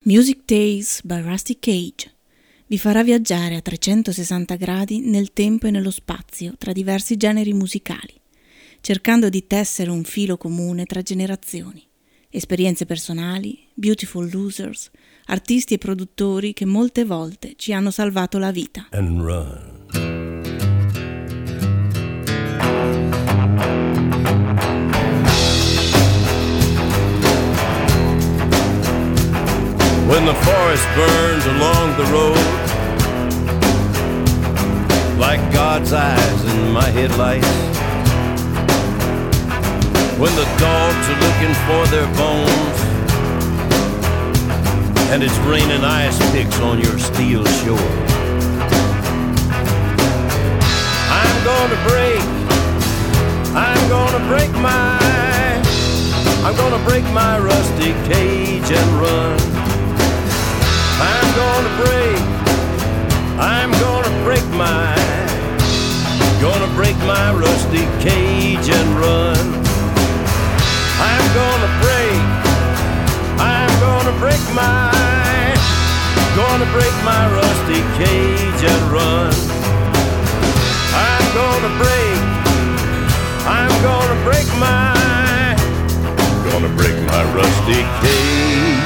Music Days by Rusty Cage vi farà viaggiare a 360 gradi nel tempo e nello spazio tra diversi generi musicali, cercando di tessere un filo comune tra generazioni, esperienze personali, beautiful losers, artisti e produttori che molte volte ci hanno salvato la vita. And run. When the forest burns along the road, like God's eyes in my headlights, when the dogs are looking for their bones, and it's raining ice picks on your steel shore, I'm gonna break my rusty cage and run. I'm gonna break my rusty cage and run. I'm gonna break my rusty cage and run. I'm gonna break my rusty cage.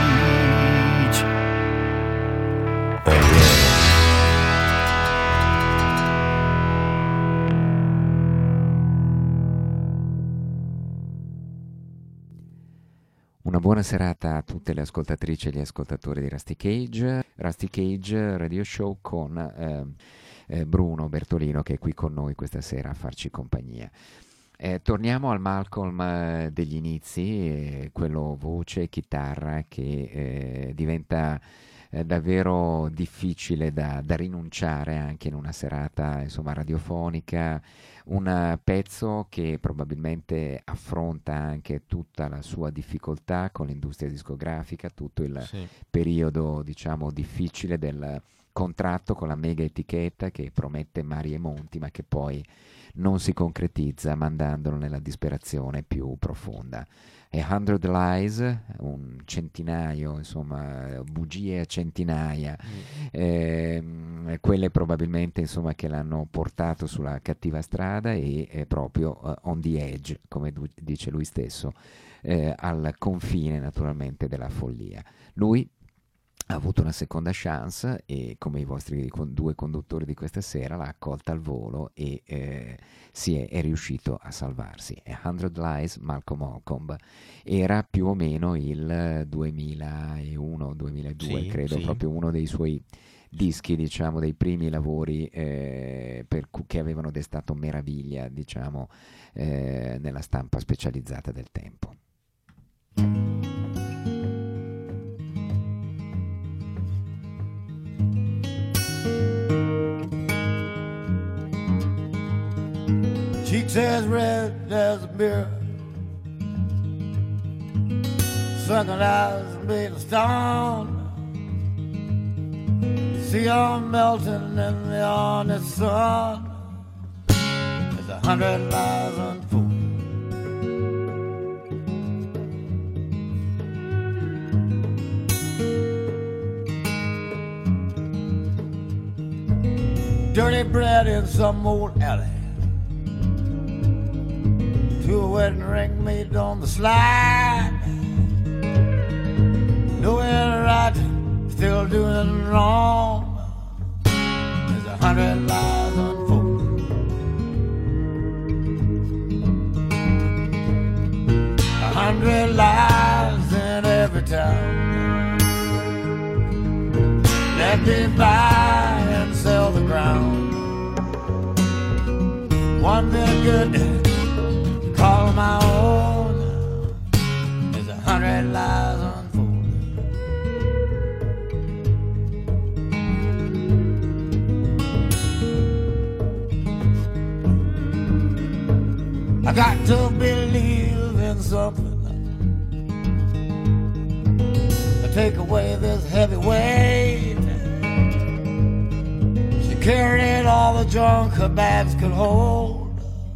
Una buona serata a tutte le ascoltatrici e gli ascoltatori di Rusty Cage Radio Show con Bruno Bertolino che è qui con noi questa sera a farci compagnia. Torniamo al Malcolm degli inizi, quello voce e chitarra che diventa davvero difficile da rinunciare anche in una serata radiofonica, un pezzo che probabilmente affronta anche tutta la sua difficoltà con l'industria discografica, tutto il periodo difficile del contratto con la mega etichetta che promette mari e monti ma che poi non si concretizza mandandolo nella disperazione più profonda. E 100 Lies, un centinaio, bugie a centinaia, quelle probabilmente che l'hanno portato sulla cattiva strada e proprio on the edge, come dice lui stesso, al confine naturalmente della follia. Lui ha avuto una seconda chance e come i vostri due conduttori di questa sera l'ha accolta al volo e è riuscito a salvarsi. E 100 Lies, Malcolm Holcomb, era più o meno il 2001-2002, credo, proprio uno dei suoi dischi, dei primi lavori che avevano destato meraviglia, nella stampa specializzata del tempo. Cheeks as red as a mirror, sunken eyes made of stone. See them melting in the honest sun as 100 lies unfold. Dirty bread in some old alley, to a wedding ring made on the slide. Doing right, still doing wrong. There's 100 lies unfold. 100 lies in every town that they buy and sell the ground. One bit of good call my own. There's 100 lies unfolding. I got to believe in something to take away this heavy weight. She carried all the junk her bags could hold.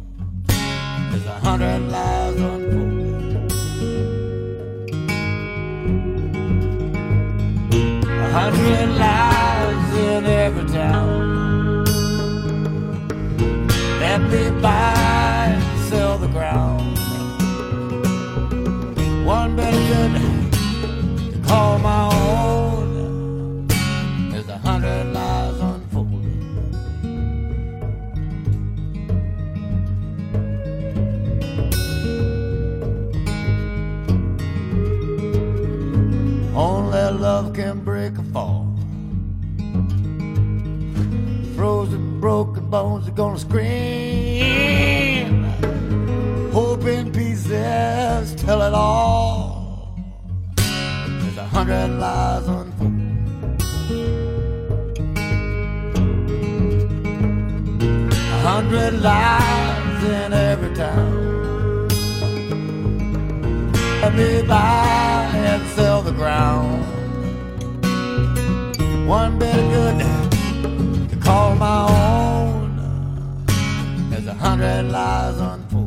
100 lies unfolding. 100 lives in every town. Let me buy and sell the ground. One better good to call my own as 100 lives unfold. Only love can break a fall. Frozen, broken bones are gonna scream. Hope in pieces tell it all. There's 100 lies unfold. 100 lives in every town. Let me buy and sell the ground. One bit of good to call my own. There's 100 lies unfold.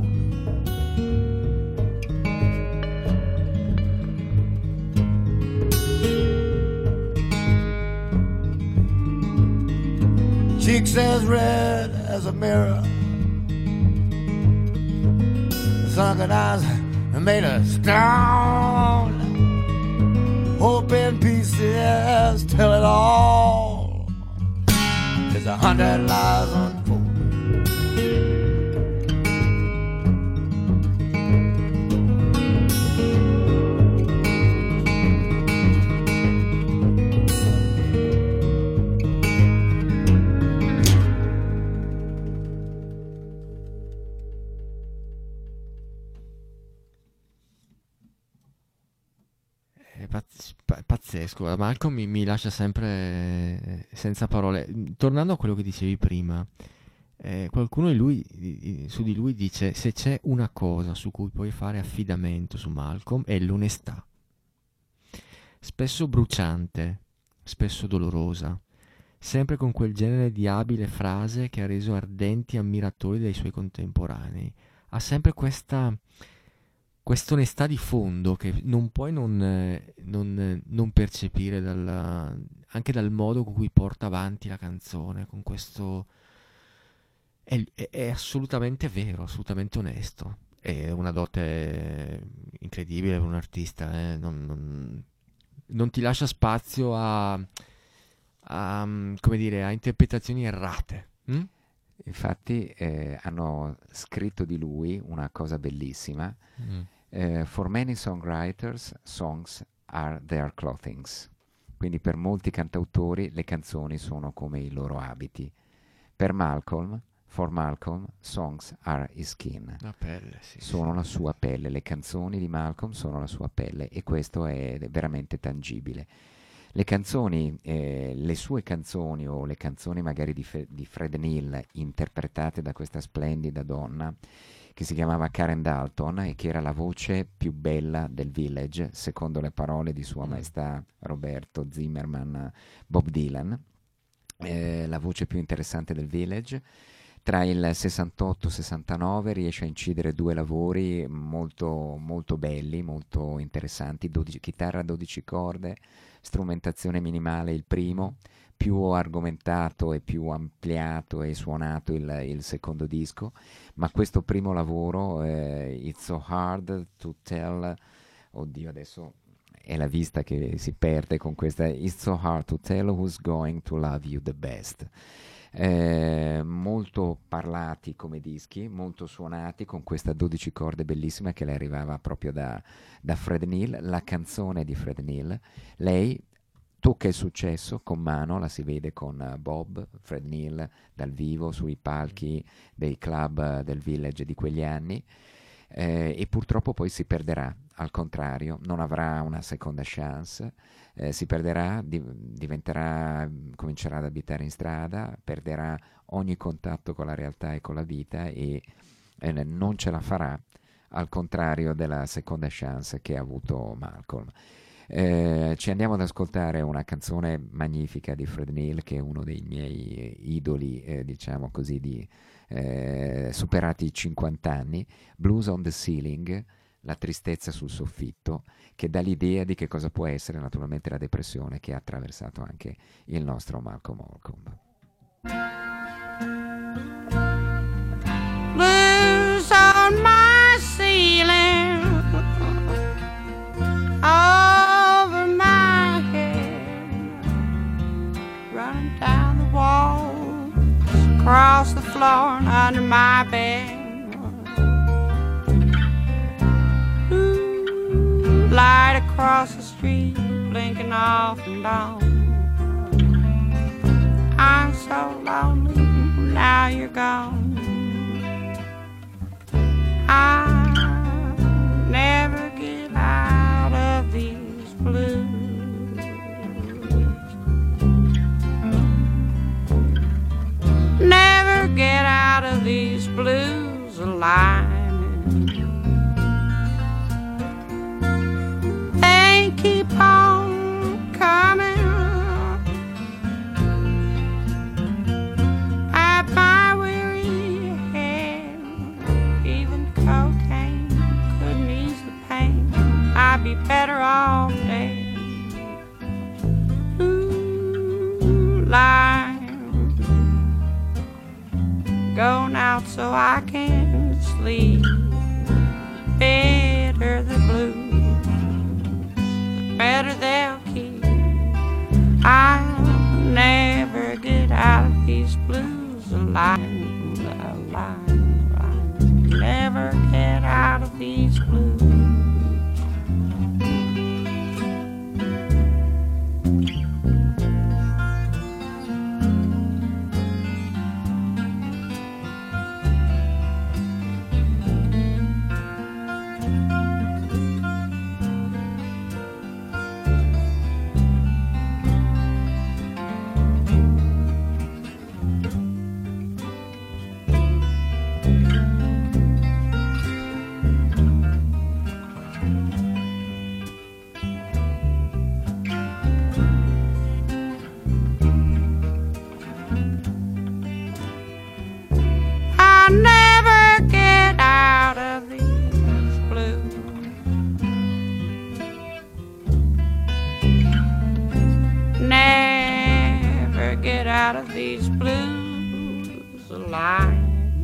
Cheeks as red as a mirror, sunken eyes made of stone. Hope in pieces tell it all. There's 100 lies unfold. Pazzesco, Malcolm mi lascia sempre senza parole. Tornando a quello che dicevi prima, qualcuno su di lui dice: se c'è una cosa su cui puoi fare affidamento su Malcolm è l'onestà, spesso bruciante, spesso dolorosa, sempre con quel genere di abile frase che ha reso ardenti ammiratori dei suoi contemporanei. Ha sempre quest'onestà di fondo che non puoi non percepire anche dal modo con cui porta avanti la canzone, con questo... È assolutamente vero, assolutamente onesto. È una dote incredibile per un artista, non ti lascia spazio come dire, a interpretazioni errate. Infatti hanno scritto di lui una cosa bellissima. For many songwriters, songs are their clothings. Quindi per molti cantautori le canzoni sono come i loro abiti. For Malcolm, songs are his skin. La pelle, sì, sono sì. la sua pelle, le canzoni di Malcolm sono la sua pelle, e questo è veramente tangibile. Le canzoni, le sue canzoni, o le canzoni magari di Fred Neil, interpretate da questa splendida donna che si chiamava Karen Dalton e che era la voce più bella del Village, secondo le parole di Sua Maestà Roberto Zimmerman, Bob Dylan, la voce più interessante del Village. Tra il 68 e il 69 riesce a incidere due lavori molto, molto belli, molto interessanti: chitarra a 12 corde, strumentazione minimale il primo, più argomentato e più ampliato e suonato il secondo disco. Ma questo primo lavoro, It's So Hard to Tell, oddio adesso è la vista che si perde con questa, It's So Hard to Tell Who's Going to Love You the Best. Molto parlati come dischi, molto suonati, con questa 12 corde bellissima che le arrivava proprio da Fred Neil, la canzone di Fred Neil. Lei tocca il successo con mano, la si vede con Bob, Fred Neil dal vivo sui palchi dei club del Village di quegli anni, e purtroppo poi si perderà, al contrario, non avrà una seconda chance. Si perderà, comincerà ad abitare in strada, perderà ogni contatto con la realtà e con la vita, e non ce la farà, al contrario della seconda chance che ha avuto Malcolm. Ci andiamo ad ascoltare una canzone magnifica di Fred Neil, che è uno dei miei idoli, diciamo così, superati i 50 anni, Blues on the Ceiling, la tristezza sul soffitto, che dà l'idea di che cosa può essere naturalmente la depressione che ha attraversato anche il nostro Malcolm Holcomb. Blues on my ceiling, over my head, running down the walls, across the floor and under my bed. Ooh, light across the street, blinking off and on. I'm so lonely, now you're gone. I never get out of these blues. Never get out of these blues alive. They keep on coming at my weary head. Even cocaine couldn't ease the pain. I'd be better off dead. Ooh, life going out so I can sleep. Better the blues, the better they'll keep. I'll never get out of these blues alive, alive. Never get out of these blues. I never get out of these blues. Never get out of these blues alive.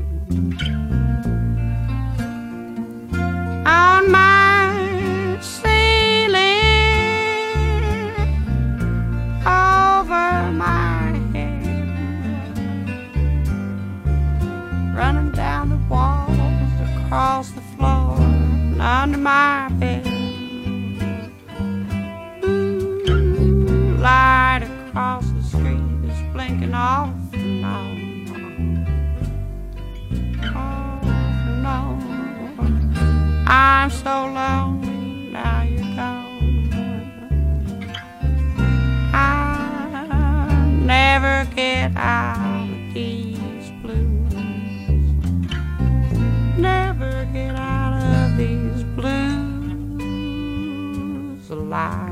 On my ceiling, over my head, running down the walls, across the floor, and under my bed. Ooh, light across the street is blinking off and on. Off and on. I'm so lonely, now you're gone. I never get out of these blues. Never get out of these blues alive.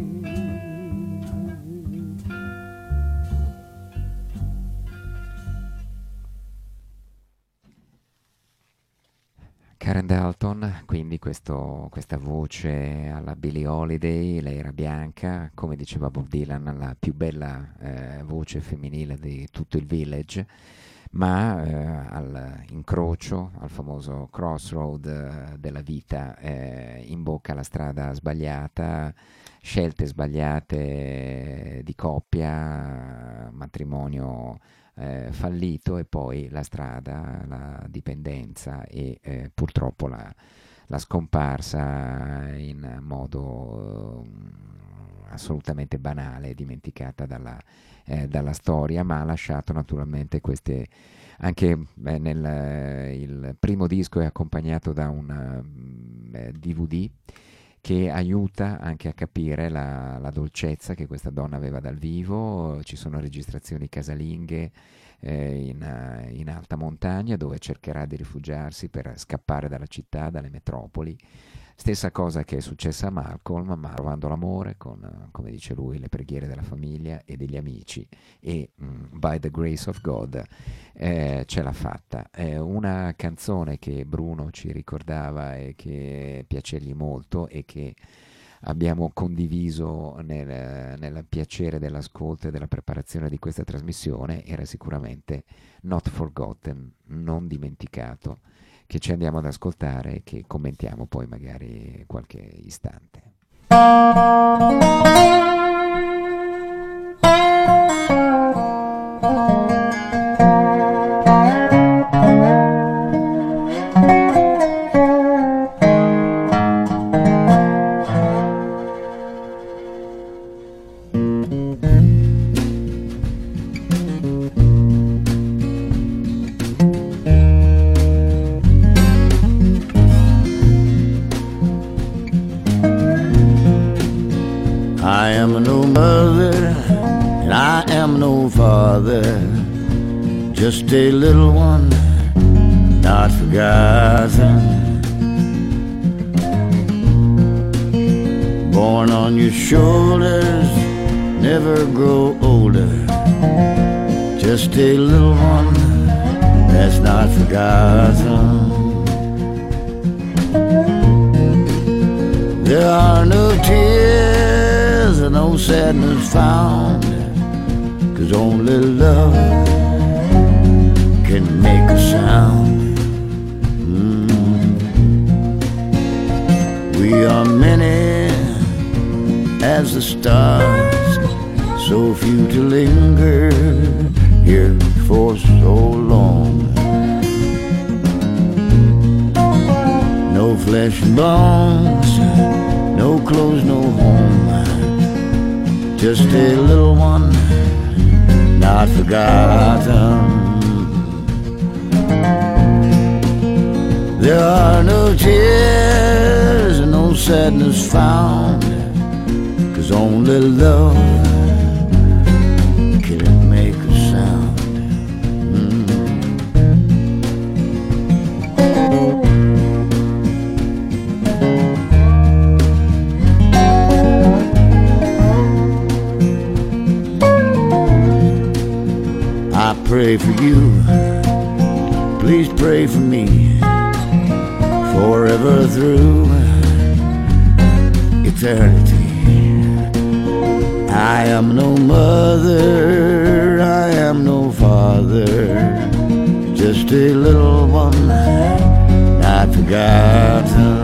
Karen Dalton, quindi questa voce alla Billie Holiday, lei era bianca, come diceva Bob Dylan, la più bella voce femminile di tutto il Village, ma all'incrocio, al famoso crossroad della vita, imbocca la strada sbagliata, scelte sbagliate di coppia, matrimonio fallito e poi la strada, la dipendenza e purtroppo la scomparsa in modo assolutamente banale, dimenticata dalla storia, ma ha lasciato naturalmente queste anche il primo disco è accompagnato da un DVD che aiuta anche a capire la dolcezza che questa donna aveva dal vivo. Ci sono registrazioni casalinghe in alta montagna dove cercherà di rifugiarsi per scappare dalla città, dalle metropoli, Stessa cosa che è successa a Malcolm, ma trovando l'amore con, come dice lui, le preghiere della famiglia e degli amici e by the grace of God ce l'ha fatta. È una canzone che Bruno ci ricordava e che piacergli molto e che abbiamo condiviso nel piacere dell'ascolto e della preparazione di questa trasmissione. Era sicuramente Not Forgotten, non dimenticato, che ci andiamo ad ascoltare e che commentiamo poi magari qualche istante. I am no mother, and I am no father, just a little one, not forgotten. Born on your shoulders, never grow older, just a little one that's not forgotten. There are no tears and no sadness found, 'cause only love can make a sound. We are many as the stars, so few to linger here for so long. No flesh and bones, no clothes, no home, just a little one not forgotten. There are no tears and no sadness found, 'cause only love can make a sound. I pray for you, please pray for me, forever through eternity. I am no mother, I am no father, just a little one not forgotten.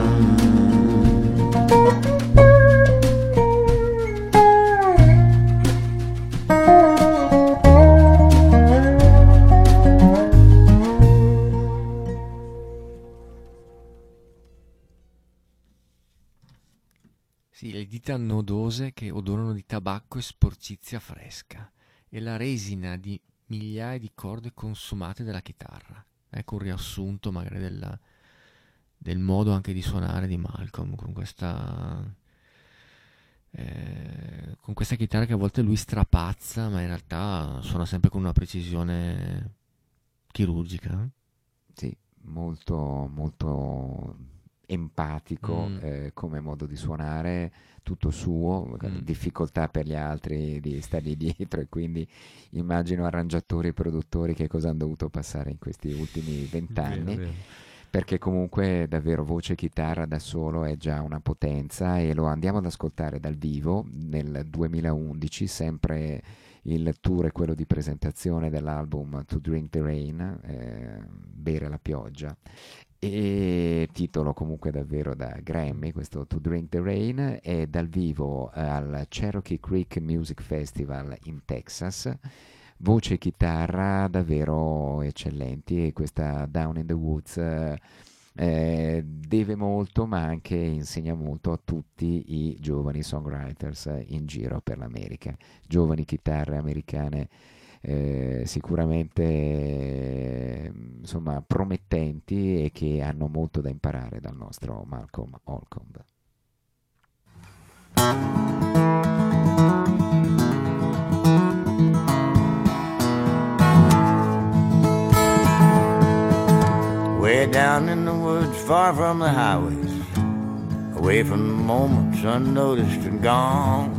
Sì, le dita nodose che odorano di tabacco e sporcizia fresca e la resina di migliaia di corde consumate della chitarra. Ecco un riassunto magari del modo anche di suonare di Malcolm con questa chitarra che a volte lui strapazza, ma in realtà suona sempre con una precisione chirurgica. Sì, molto molto empatico come modo di suonare, tutto suo, difficoltà per gli altri di stargli dietro, e quindi immagino arrangiatori e produttori che cosa hanno dovuto passare in questi ultimi 20 anni. Vero. Perché comunque davvero voce e chitarra da solo è già una potenza, e lo andiamo ad ascoltare dal vivo nel 2011, sempre il tour è quello di presentazione dell'album To Drink the Rain, bere la pioggia, e titolo comunque davvero da Grammy, questo To Drink the Rain, è dal vivo al Cherokee Creek Music Festival in Texas. Voce e chitarra davvero eccellenti, e questa Down in the Woods deve molto, ma anche insegna molto a tutti i giovani songwriters in giro per l'America, giovani chitarre americane sicuramente insomma promettenti e che hanno molto da imparare dal nostro Malcolm Holcomb. Way down in the woods, far from the highways, away from the moments unnoticed and gone.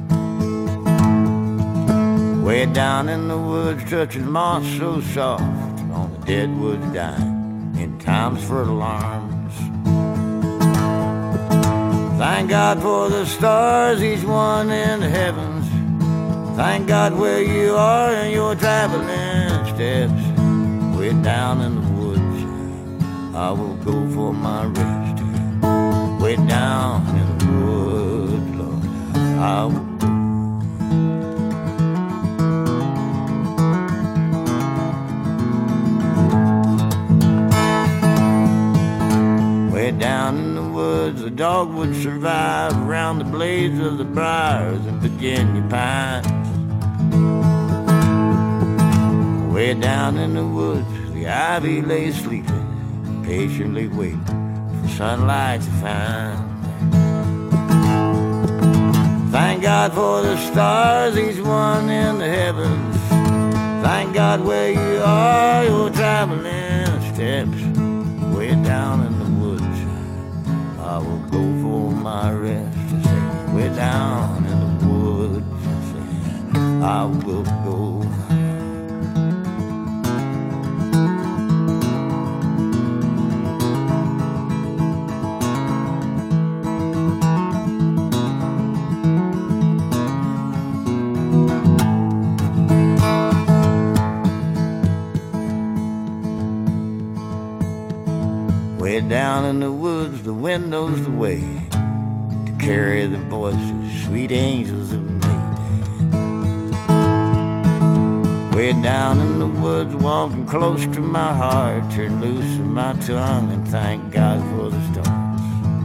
Way down in the woods, touching moss so soft, on the dead woods dying in times for alarms. Thank God for the stars, each one in the heavens. Thank God where you are in your traveling steps. Way down in the woods, I will go for my rest. Way down in the woods, Lord, I will go. Way down in the woods, the dog would survive around the blades of the briars and Virginia pines. Way down in the woods, the ivy lay sleeping, patiently waiting for sunlight to find. Thank God for the stars, each one in the heavens. Thank God where you are, your traveling steps. Way down in the woods, I will go for my rest. I say, way down in the woods, I say, I will go. Way down in the woods, the window's the way to carry the voices sweet angels have made. Way down in the woods, walking close to my heart, turn loose of my tongue and thank God for the stars.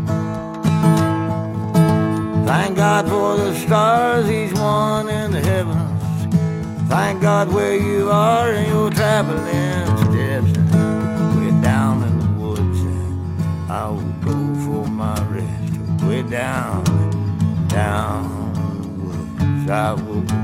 Thank God for the stars, each one in the heavens. Thank God where you are in your traveling steps. Way down in the woods, I will go for my rest. Way down, down the woods, I will go.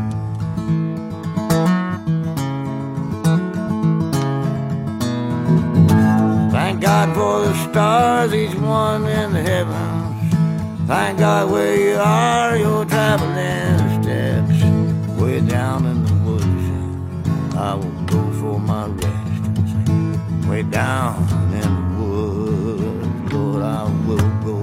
Thank God for the stars, each one in the heavens. Thank God where you are, your traveling steps. Way down in the woods, I will go for my rest. Way down in the woods, Lord, I will go.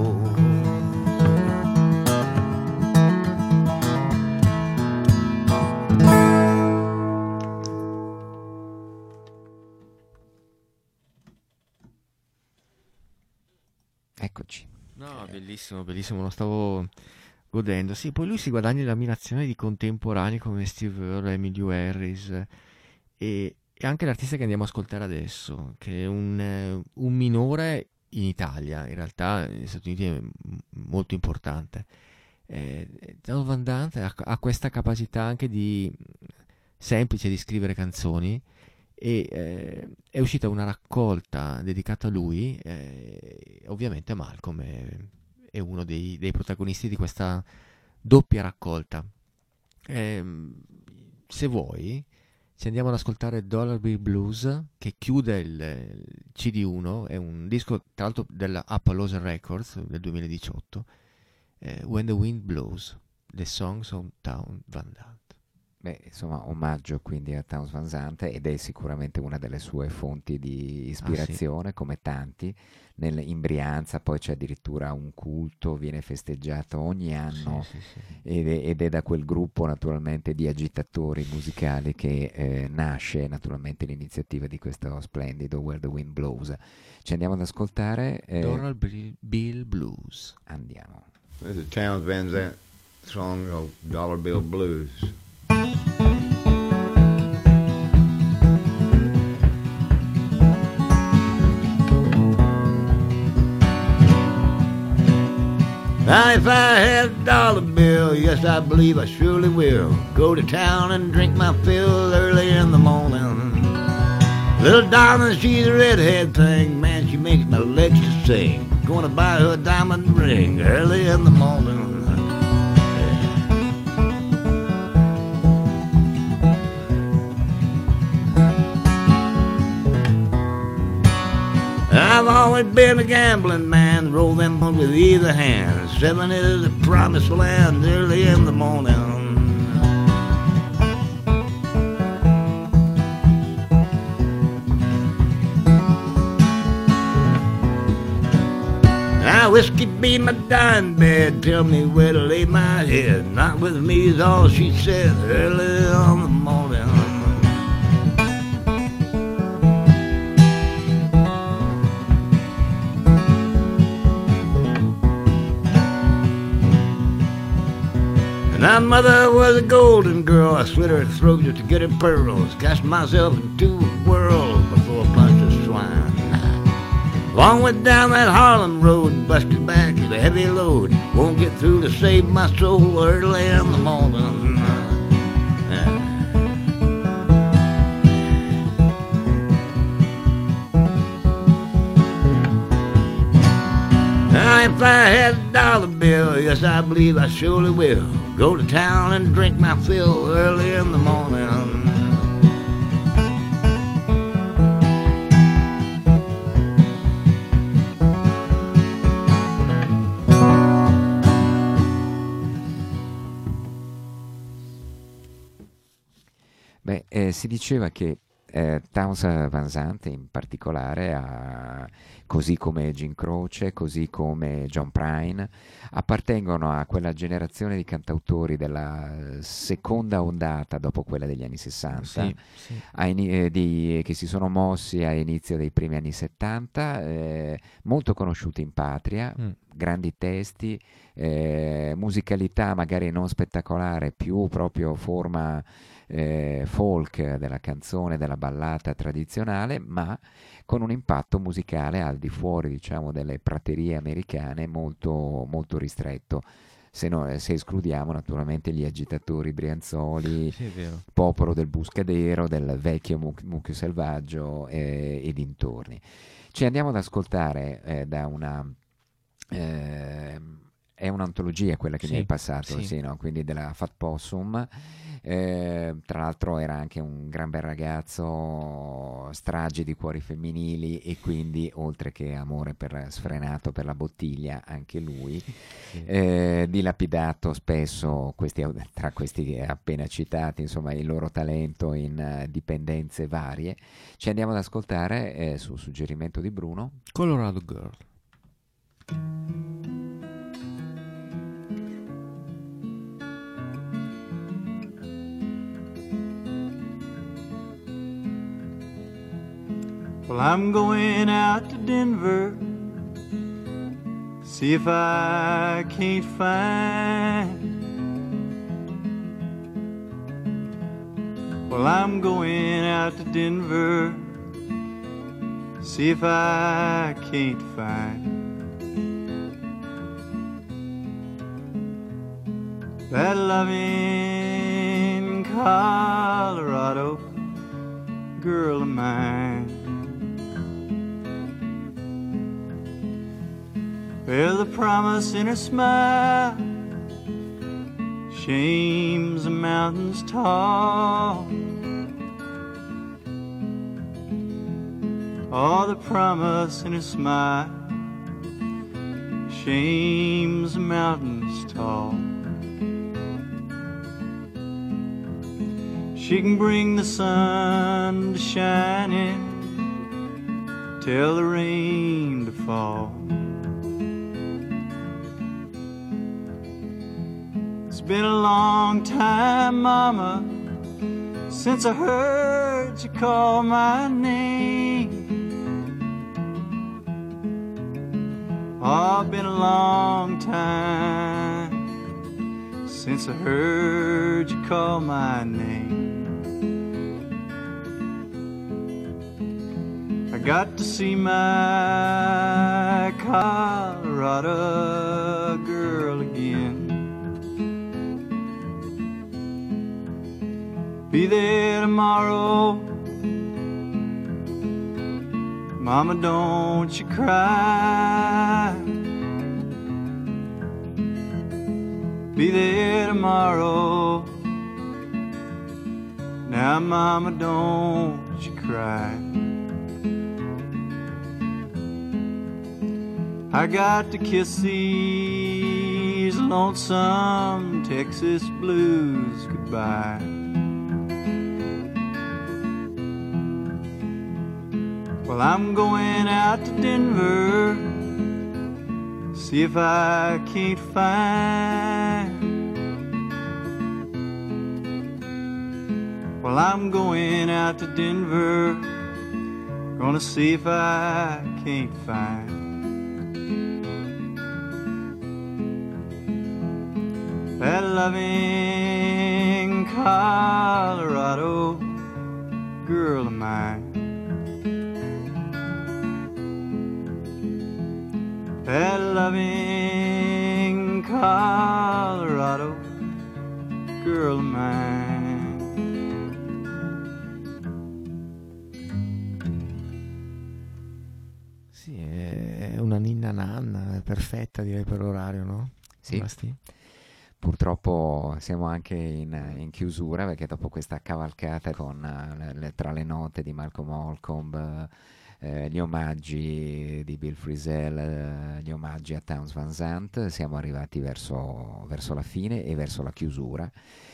Eccoci. No, bellissimo, bellissimo, lo stavo godendo. Sì, poi lui si guadagna l'ammirazione di contemporanei come Steve Earle, Emmylou Harris e anche l'artista che andiamo a ascoltare adesso, che è un minore in Italia, in realtà negli Stati Uniti è molto importante. Donald Van Damme ha questa capacità anche semplice di scrivere canzoni e è uscita una raccolta dedicata a lui, ovviamente Malcolm è uno dei protagonisti di questa doppia raccolta. Se vuoi ci andiamo ad ascoltare Dollar Bill Blues, che chiude il CD1, è un disco tra l'altro della Appaloosa Records del 2018, When the Wind Blows, The Songs of Town Van Zandt. Beh, insomma, omaggio quindi a Townes Van Zandt, ed è sicuramente una delle sue fonti di ispirazione, sì, come tanti. In Brianza poi c'è addirittura un culto, viene festeggiato ogni anno, sì, sì. ed è da quel gruppo naturalmente di agitatori musicali che nasce naturalmente l'iniziativa di questo splendido Where the Wind Blows. Ci andiamo ad ascoltare Dollar Bill Blues. Andiamo. This is Townes Van Zandt song of Dollar Bill Blues. Now if I had a dollar bill, yes I believe I surely will go to town and drink my fill early in the morning. Little darling, she's a redhead thing, man, she makes my legs to sing. Gonna buy her a diamond ring early in the morning. I've always been a gambling man, roll them with either hand. 7 is the promised land early in the morning. Now whiskey be my dying bed, tell me where to lay my head. Not with me is all she said early on the morning. My mother was a golden girl. I slit her throat just to get her pearls. Cast myself into a whirl before a bunch of swine. Long went down that Harlem road, busted back with a heavy load. Won't get through to save my soul early in the morning. Now if I had a dollar bill, yes I believe I surely will go to town and drink my fill early in the morning. Si diceva che Townes Van Zandt in particolare, così come Jim Croce, così come John Prine, appartengono a quella generazione di cantautori della seconda ondata dopo quella degli anni 60, Sì. che si sono mossi a inizio dei primi anni 70, molto conosciuti in patria, grandi testi, musicalità magari non spettacolare, più proprio forma folk della canzone, della ballata tradizionale, ma con un impatto musicale al di fuori, diciamo, delle praterie americane molto, molto ristretto. Se escludiamo naturalmente gli agitatori brianzoli, Sì, è vero. popolo del Buscadero, del vecchio mucchio selvaggio e dintorni. Ci andiamo ad ascoltare da una... è un'antologia quella che mi hai passato, sì. sì, no? Quindi della Fat Possum. Tra l'altro era anche un gran bel ragazzo, strage di cuori femminili, e quindi oltre che amore sfrenato per la bottiglia, anche lui, dilapidato spesso tra questi appena citati, insomma, il loro talento in dipendenze varie. Ci andiamo ad ascoltare su suggerimento di Bruno Colorado Girl. Well, I'm going out to Denver, see if I can't find. Well, I'm going out to Denver, see if I can't find that loving Colorado girl of mine. Well, the promise in her smile shames the mountains tall. Oh, the promise in her smile shames the mountains tall. She can bring the sun to shining, tell the rain to fall. It's been a long time, Mama, since I heard you call my name. Oh, it's been a long time since I heard you call my name. I got to see my Colorado girl again. Be there tomorrow, Mama, don't you cry. Be there tomorrow, now Mama, don't you cry. I got to kiss these lonesome Texas blues goodbye. Well, I'm going out to Denver, see if I can't find. Well, I'm going out to Denver, gonna see if I can't find that loving Colorado girl of mine. That loving Colorado girl of mine. Sì, è una ninna nanna, perfetta direi per l'orario, no? Sì. Basti? Purtroppo siamo anche in chiusura, perché dopo questa cavalcata con tra le note di Malcolm Holcomb, gli omaggi di Bill Frisell, gli omaggi a Townes Van Zandt, siamo arrivati verso la fine e verso la chiusura.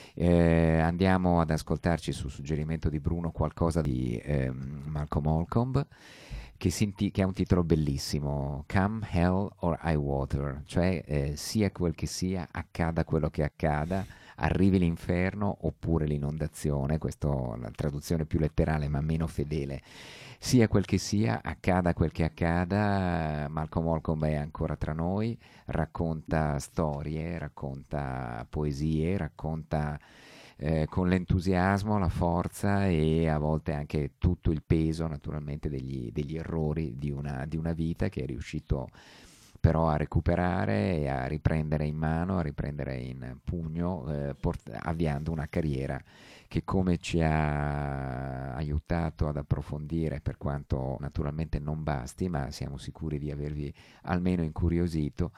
Andiamo ad ascoltarci su suggerimento di Bruno qualcosa di Malcolm Holcomb, che ha un titolo bellissimo, Come Hell or High Water, cioè sia quel che sia, accada quello che accada, arrivi l'inferno oppure l'inondazione, questa è la traduzione più letterale ma meno fedele. Sia quel che sia, accada quel che accada, Malcolm Holcomb è ancora tra noi, racconta storie, racconta poesie, racconta con l'entusiasmo, la forza e a volte anche tutto il peso naturalmente degli errori di una vita che è riuscito però a recuperare e a riprendere in mano, a riprendere in pugno, avviando una carriera che, come ci ha aiutato ad approfondire, per quanto naturalmente non basti, ma siamo sicuri di avervi almeno incuriosito,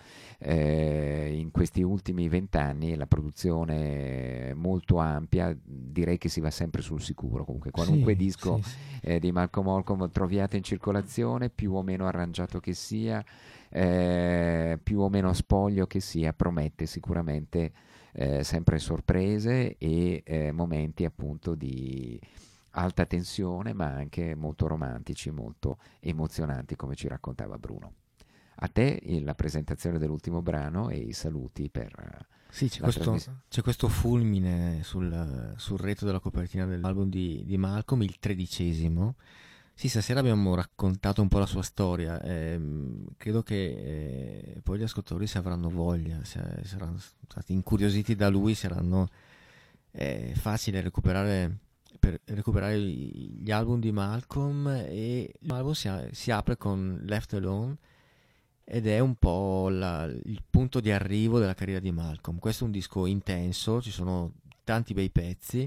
in questi ultimi 20 anni la produzione molto ampia, direi che si va sempre sul sicuro. Comunque qualunque disco di Malcolm Holcomb troviate in circolazione, più o meno arrangiato che sia, più o meno spoglio che sia, promette sicuramente sempre sorprese e momenti appunto di alta tensione, ma anche molto romantici, molto emozionanti, come ci raccontava Bruno. A te la presentazione dell'ultimo brano e i saluti per sì, c'è questo fulmine sul retro della copertina dell'album di Malcolm, il 13°. Sì, stasera abbiamo raccontato un po' la sua storia, credo che poi gli ascoltatori, se avranno voglia, se saranno stati incuriositi da lui, saranno facile recuperare gli album di Malcolm, e l'album si apre con Left Alone ed è un po' il punto di arrivo della carriera di Malcolm. Questo è un disco intenso, ci sono tanti bei pezzi,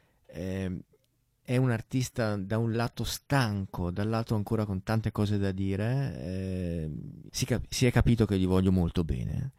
è un artista da un lato stanco, dall'altro ancora con tante cose da dire, si è capito che gli voglio molto bene.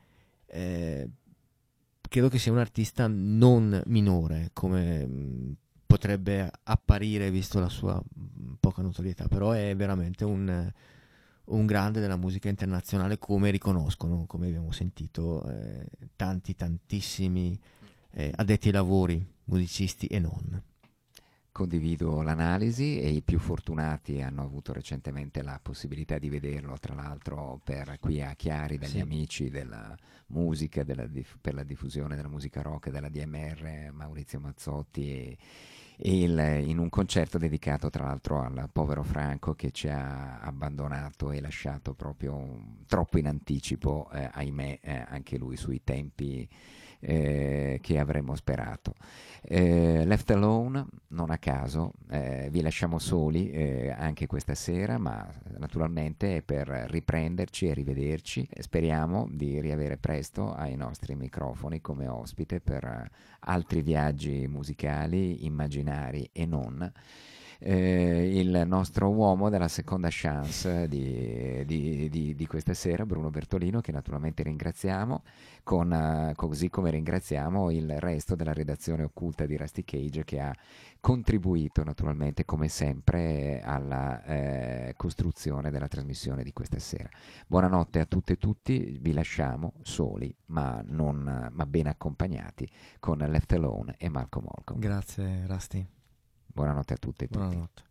Credo che sia un artista non minore, come potrebbe apparire visto la sua poca notorietà, però è veramente un grande della musica internazionale, come riconoscono, come abbiamo sentito, tantissimi addetti ai lavori, musicisti e non. Condivido l'analisi, e i più fortunati hanno avuto recentemente la possibilità di vederlo, tra l'altro per qui a Chiari, dagli amici della musica, per la diffusione della musica rock e della DMR, Maurizio Mazzotti, in un concerto dedicato tra l'altro al povero Franco, che ci ha abbandonato e lasciato proprio troppo in anticipo, ahimè, anche lui sui tempi che avremmo sperato. Left Alone, non a caso, vi lasciamo soli anche questa sera, ma naturalmente è per riprenderci e rivederci. Speriamo di riavere presto ai nostri microfoni come ospite per altri viaggi musicali, immaginari e non. il nostro uomo della seconda chance di questa sera, Bruno Bertolino, che naturalmente ringraziamo, così come ringraziamo il resto della redazione occulta di Rusty Cage, che ha contribuito naturalmente come sempre alla costruzione della trasmissione di questa sera. Buonanotte a tutte e tutti, vi lasciamo soli ma ben accompagnati con Left Alone e Malcolm Holcomb. Grazie Rusty. Buonanotte a tutte e tutti. Buonanotte.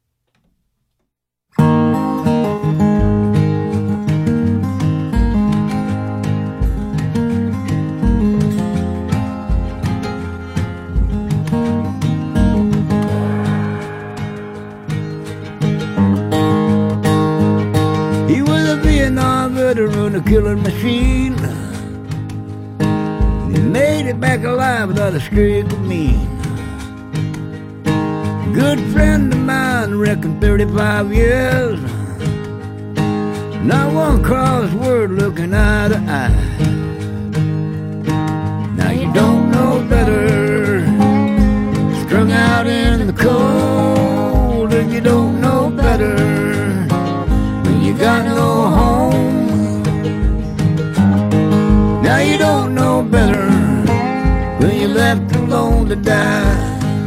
He was a Vietnam veteran, a killing machine. He made it back alive without a streak of mean. Good friend of mine, reckon 35 years. Not one cross word looking eye to eye. Now you don't know better. Strung out in the cold, and you don't know better. When you got no home. Now you don't know better. When you're left alone to die.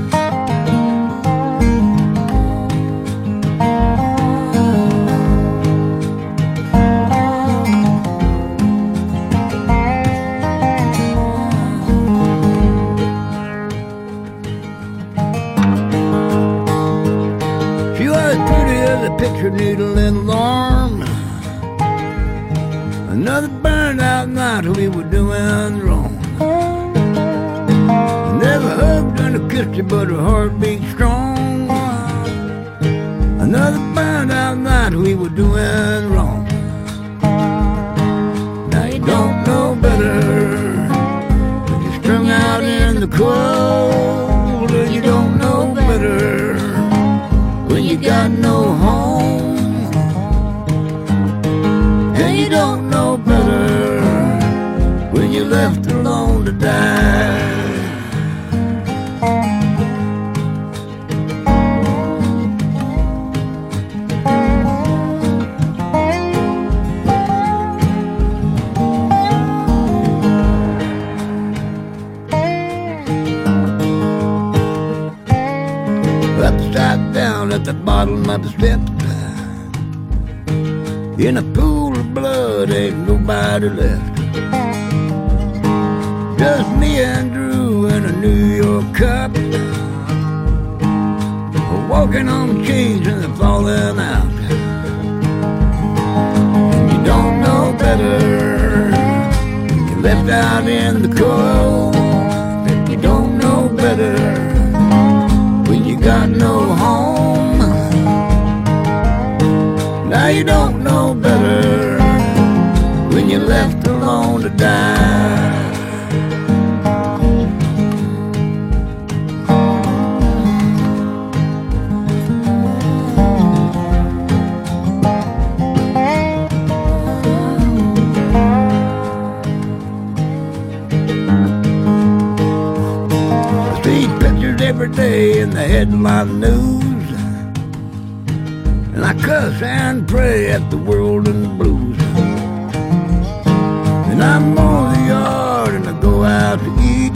Picture needle and alarm. Another burned out night we were doing wrong. Never hugged and kissed her, but her heart beat strong. Another burned out night we were doing wrong. Now you don't know better. You're strung out in the cold, and you don't know better. When you got no home, and you don't know better. When you're left alone to die. Upside down at the bottom of the steps, in a pool of blood, ain't nobody left. Just me and Drew in a New York cup, walking on chains and they're falling out. And you don't know better. You're left out in the cold. If you don't know better. You got no home. Now you don't know better. When you're left alone to die. Every day in the headline news, and I cuss and pray at the world and the blues. And I mow the yard and I go out to eat.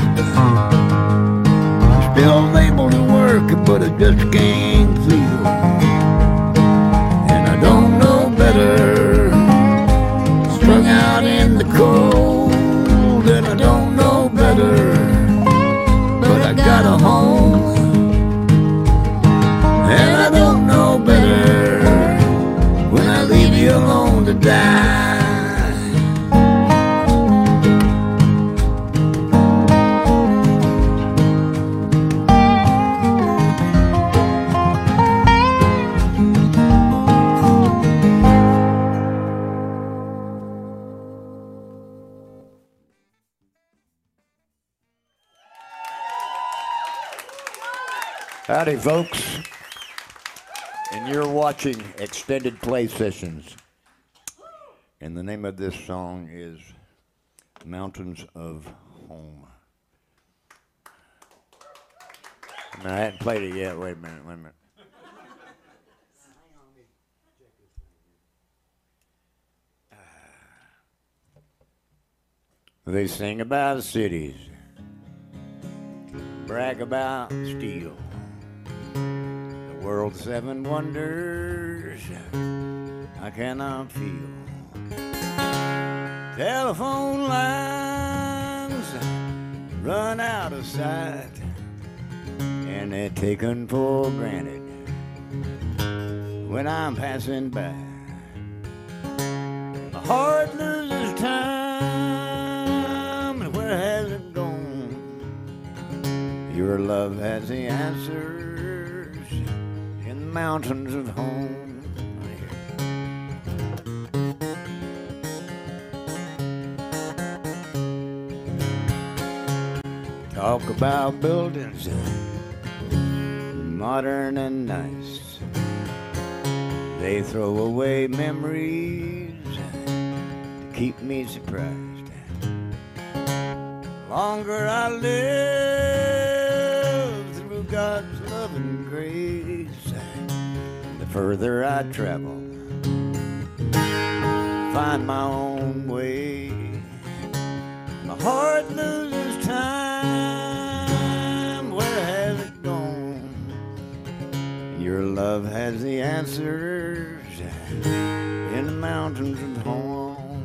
Still able to work, but I just can't feel. And I don't know better. Strung out in the cold, and I don't know better. I got a home, and I don't know better. When I leave you alone to die. Howdy, folks. And you're watching Extended Play Sessions. And the name of this song is Mountains of Home. I hadn't played it yet. Wait a minute. They sing about cities, brag about steel, the world's seven wonders I cannot feel. Telephone lines run out of sight, and they're taken for granted when I'm passing by. My heart loses time, and where has it gone? Your love has the answers in the mountains of home. Talk about buildings, modern and nice. They throw away memories to keep me surprised. Longer I live through God's love and grace, the further I travel, find my own way. My heart loses time, where has it gone? Your love has the answers in the mountains of home.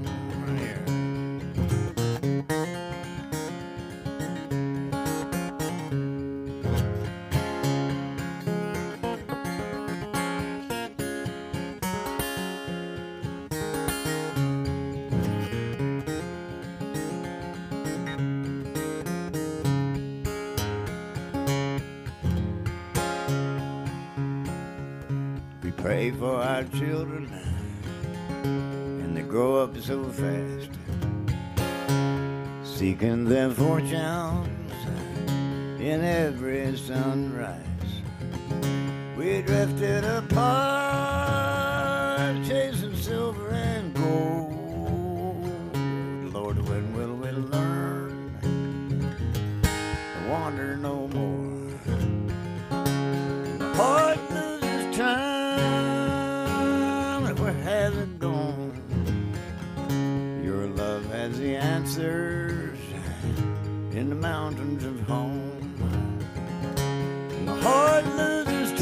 Pray for our children, and they grow up so fast, seeking their fortunes in every sunrise. We drifted apart, chasing silver and gold. Lord, when will we learn to wander no more? My heart loses time, where has it gone? Your love has the answers in the mountains of home. My heart loses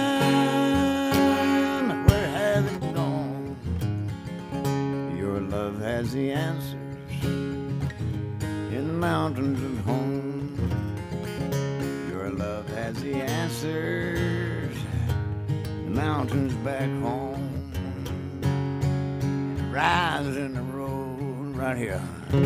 time, where has it gone? Your love has the answers in the mountains of home. Your love has the answers in the mountains back home. Rise in the road right here.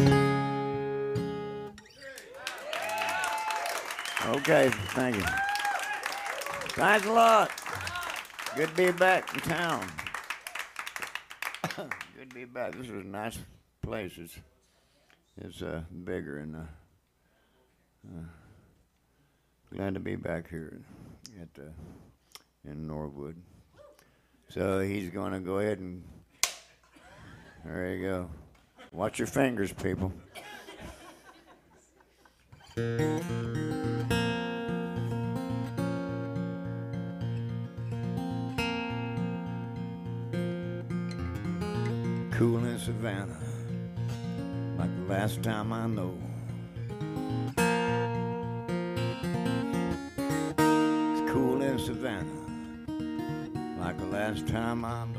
Okay, thank you. Thanks a lot. Good to be back in town. Good to be back. This is a nice place. It's bigger and glad to be back here at in Norwood. So he's going to go ahead and. There you go. Watch your fingers, people. Cool in Savannah, like the last time I know. It's cool in Savannah, like the last time I know.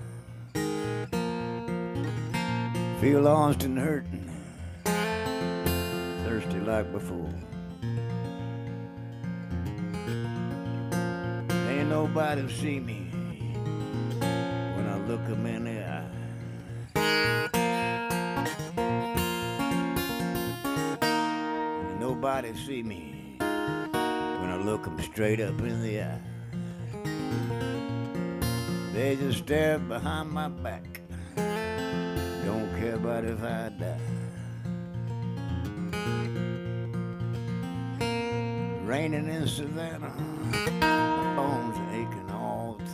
Feel lost and hurting, thirsty like before. Ain't nobody see me when I look 'em in the eye. Ain't nobody see me when I look 'em straight up in the eye. They just stare behind my back, don't care about if I die. Raining in Savannah, my bones are aching all the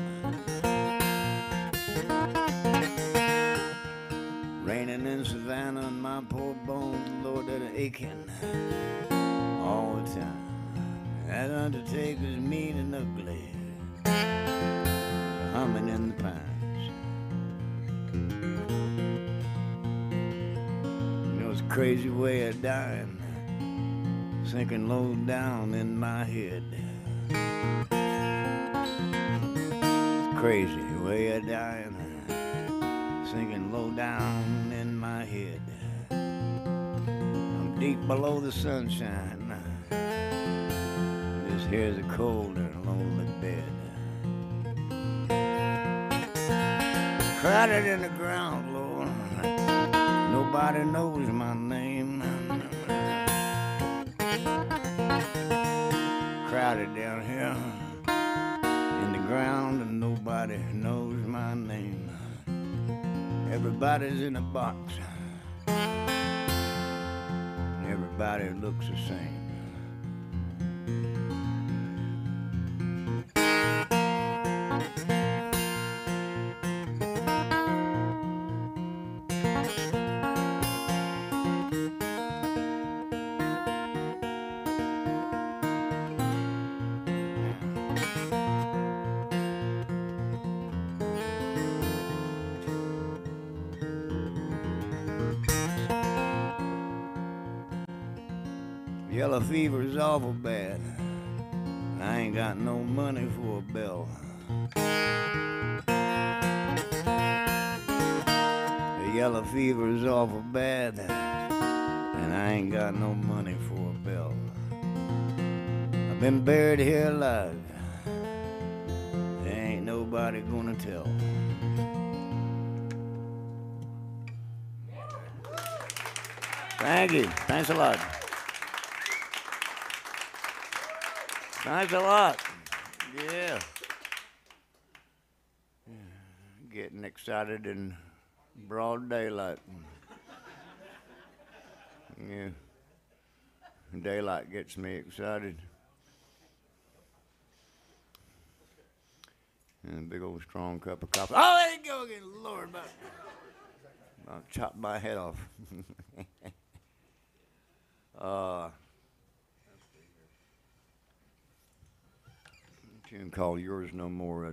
time. Raining in Savannah and my poor bones, Lord, that are aching all the time. That undertaker's mean and ugly, humming in the pines. crazy way of dying, sinking low down in my head. Crazy way of dying, sinking low down in my head. I'm deep below the sunshine. This here's a cold and lonely bed. Crowded in the ground, Lord. Nobody knows my name. Crowded down here in the ground and nobody knows my name. Everybody's in a box. And everybody looks the same. Yellow fever's awful bad. I ain't got no money for a bill. The yellow fever's awful bad, and I ain't got no money for a bill. I've been buried here alive. There ain't nobody gonna tell. Thank you. Thanks a lot. Thanks a lot. Yeah. Getting excited in broad daylight. Yeah. Daylight gets me excited. And a big old strong cup of coffee. Oh, there you go again, Lord. I'll chop my head off. Tune called Yours No More.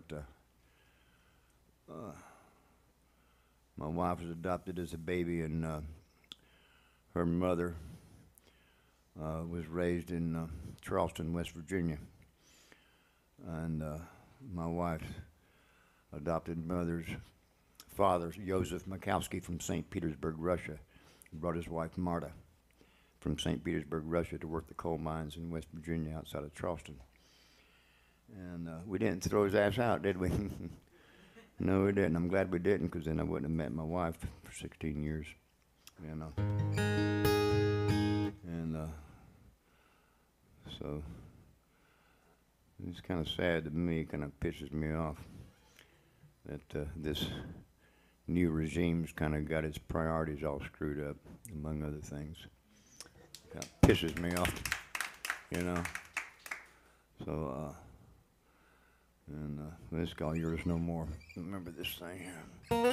My wife was adopted as a baby, and her mother was raised in Charleston, West Virginia. And my wife's adopted mother's father, Joseph Mikowski from St. Petersburg, Russia, brought his wife Marta from St. Petersburg, Russia, to work the coal mines in West Virginia outside of Charleston. And we didn't throw his ass out, did we? No, we didn't. I'm glad we didn't, because then I wouldn't have met my wife for 16 years. You know. And so it's kind of sad to me, kind of pisses me off that this new regime's kind of got its priorities all screwed up, among other things. Kind of pisses me off, you know. So, and this called Yours No More. Remember this thing here.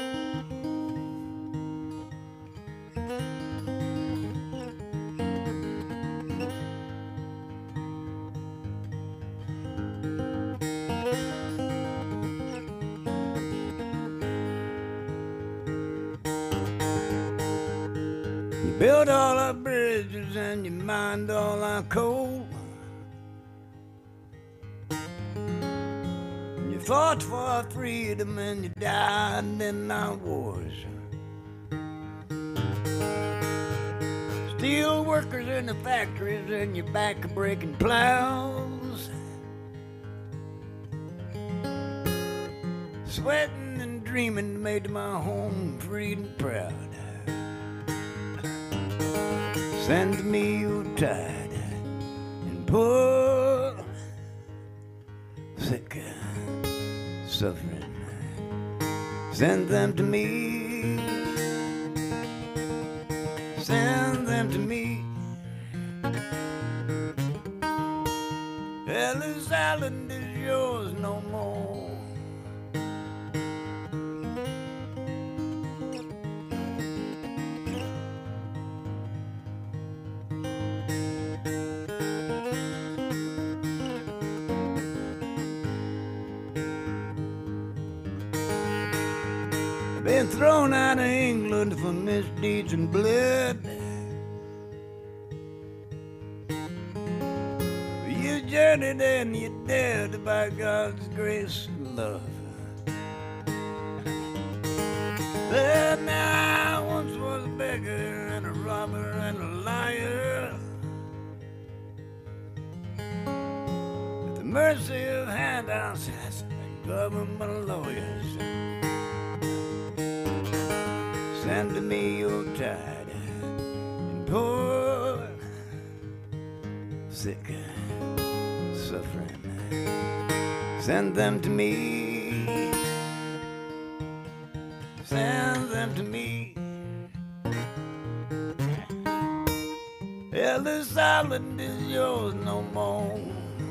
You build all our bridges and you mined all our coal. You fought for our freedom and you died in our wars. Steel workers in the factories and your back-breaking plows. Sweating and dreaming made my home free and proud. Send me your tired and poor, sick, suffering. Send them to me. Send them to me. Ellis Island is yours no more. Been thrown out of England for misdeeds and blood. buried and you're dead by God's grace and love. But now I once was a beggar and a robber and a liar. At the mercy of handouts and government lawyers. Send to me your tired and poor, sick, suffering. Send them to me. Send them to me. Ellis Island is yours no more.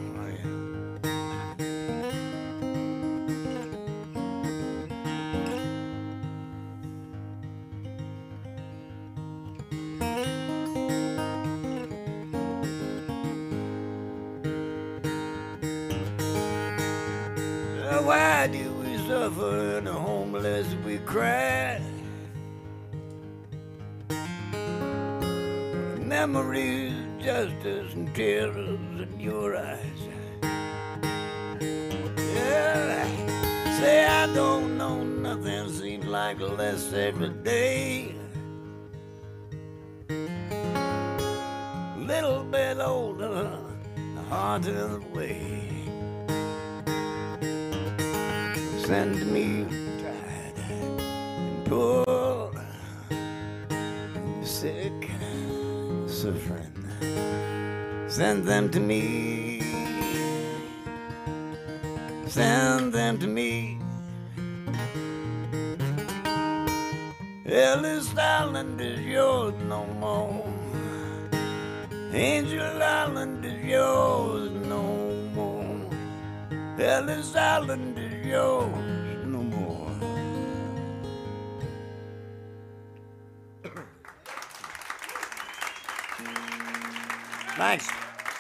Why do we suffer and the homeless we cry? Memories, justice, and tears in your eyes. Yeah, say I don't know nothing, seems like less every day. Little bit older, harder the way. Send me tired and poor, sick, suffering. Send them to me. Send them to me. Ellis Island is yours no more. Angel Island is yours no more. Ellis Island is yours no more. Thanks.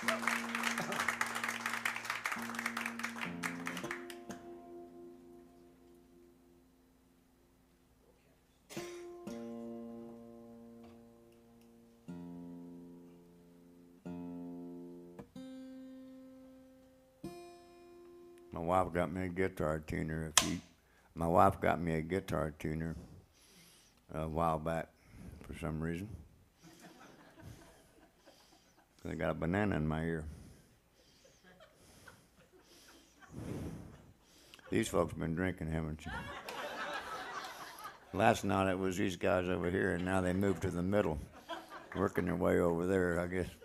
My wife got me a guitar tuner. My wife got me a guitar tuner a while back for some reason. I got a banana in my ear. These folks been drinking, haven't you? Last night it was these guys over here, and now they moved to the middle, working their way over there, I guess.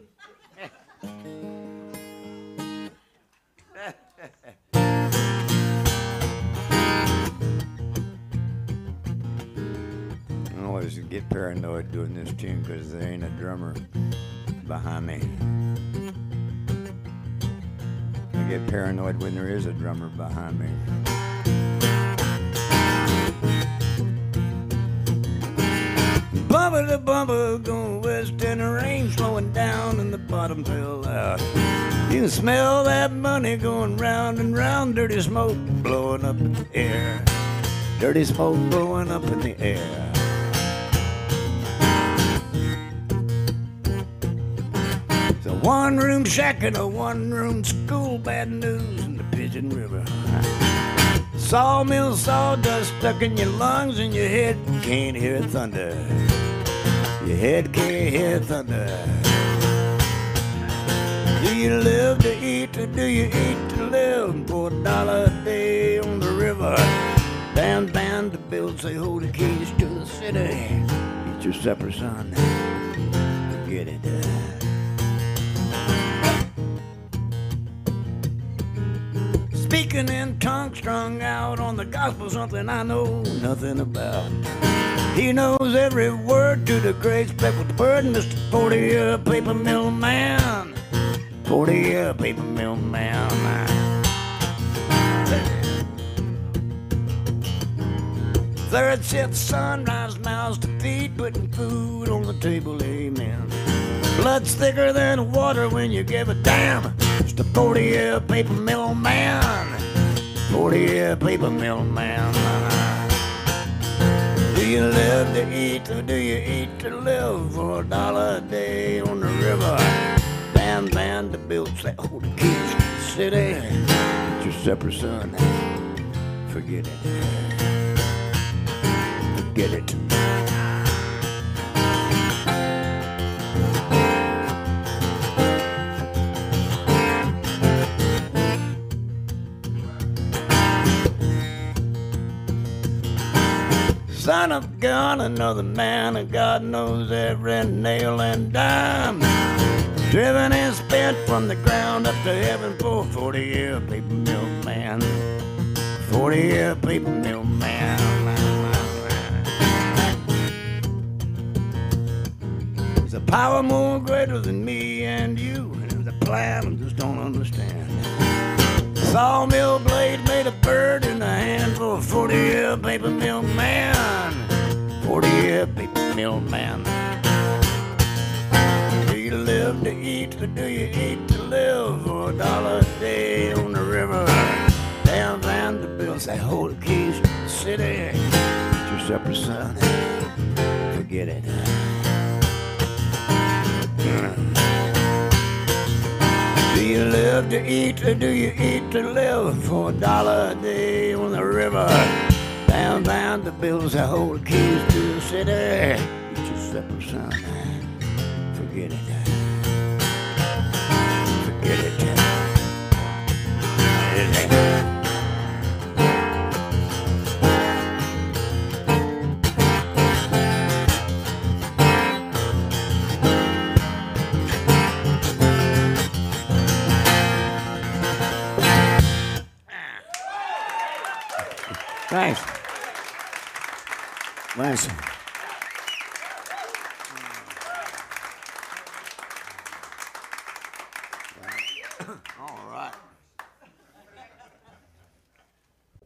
I always get paranoid doing this tune because there ain't a drummer behind me. I get paranoid when there is a drummer behind me. Bumper to bumper, going west and the rain slowing down and the bottom fell out. You can smell that money going round and round, dirty smoke blowing up in the air. Dirty smoke blowing up in the air. It's a one-room shack and a one-room school, bad news in the Pigeon River. Sawmill sawdust stuck in your lungs and your head can't hear thunder. Your head can't hear thunder. Do you live to eat or do you eat to live? For $1 a day on the river. Band to build, say hold the keys to the city. Eat your supper, son. Forget it. Speaking in tongues, strung out on the gospel, something I know nothing about. He knows every word to the great speckled bird, Mr. 40-year paper mill man. 40-year paper mill man. Third shift, sunrise, mouths to feed, putting food on the table, amen. Blood's thicker than water when you give a damn. It's the 40-year paper mill man. 40-year paper mill man. Do you live to eat or do you eat to live? For $1 a day on the river. Band Vanderbilts that hold the keys to the city. It's your separate son. Forget it. Forget it. Son of a gun, another man, and God knows every nail and dime. Driven and spent from the ground up to heaven for 40-year paper mill man. 40-year paper mill man. There's a power more greater than me and you, and there's a plan I just don't understand. Sawmill blade made a bird in the hand for a 40-year paper mill man. 40-year paper mill man. Do you live to eat or do you eat to live? For $1 a day on the river. Damn Vanderbilts, they hold the keys to the city. It's your separate son. Forget it. Do you live to eat or do you eat to live? For $1 a day on the river. Down Vanderbilts, they hold the keys to the city. It's your separate son. Forget it. Forget it. Thanks. Thanks. All right.